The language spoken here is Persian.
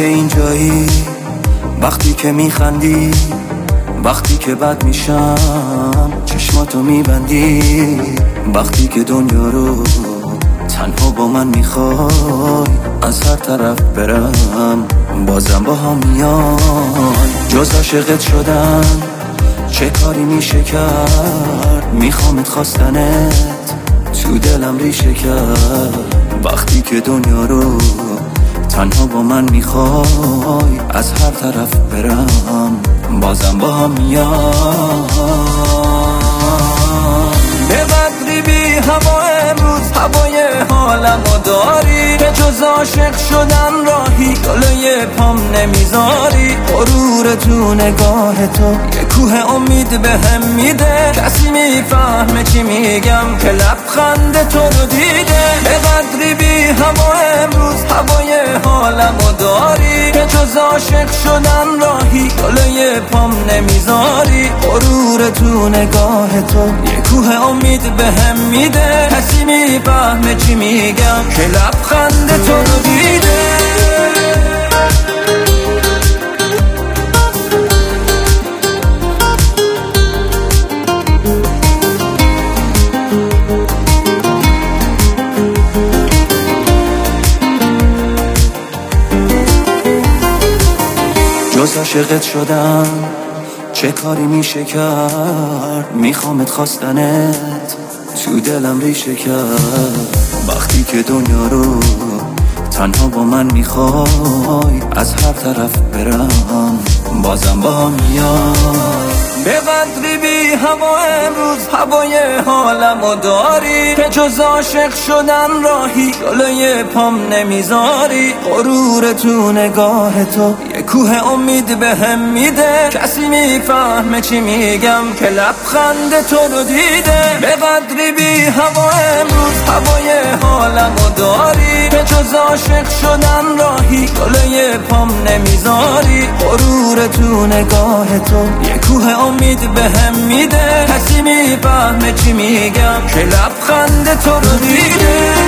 که اینجایی، وقتی که میخندی، وقتی که بد میشم چشماتو میبندی، وقتی که دنیا رو تنها با من میخوای از هر طرف برم بازم با هم میای. جز عاشقت شدن چه کاری میشه کرد، میخوامت خواستنت تو دلم ریشه کرد، وقتی که دنیا رو تنها با من میخوای از هر طرف برم بازم با هم میای. به قدری بی هوا امروز هوای حالمو داری، که جز عاشق شدن راهی جلوی پام نمیذاری. غرور تو نگاه تو یه کوه امید بهم میده، کسی میفهمه چی میگم که لبخند تو رو دیده. به قدری بی هوا امروز هوای حالمو داری، که جز عاشق شدن راهی جلوی پام نمیذاری. غرور تو نگاه تو یه کوه امید بهم میده، کسی میفهمه چی میگم که لبخند تو رو دیده. جز عاشقت شدن چه کاری میشه کرد، میخوامت خواستنت تو دلم ریشه کرد، وقتی که دنیا رو تنها با من میخوای از هر طرف برم بازم با هم میای. به قدری بی هوا امروز هوای حالمو داری، که جز عاشق شدن راهی جلوی پام نمیذاری. غرور تو نگاه تو یه کوه امید بهم میده، کسی میفهمه چی میگم که لبخند تو رو دیده. به قدری بی هوا امروز هوای حالمو داری، که جز عاشق شدن راهی جلوی پام نمیذاری. غرور تو نگاه تو یه کوه امید بهم میده، کسی میفهمه چی میگم که لبخند تو رو دیده.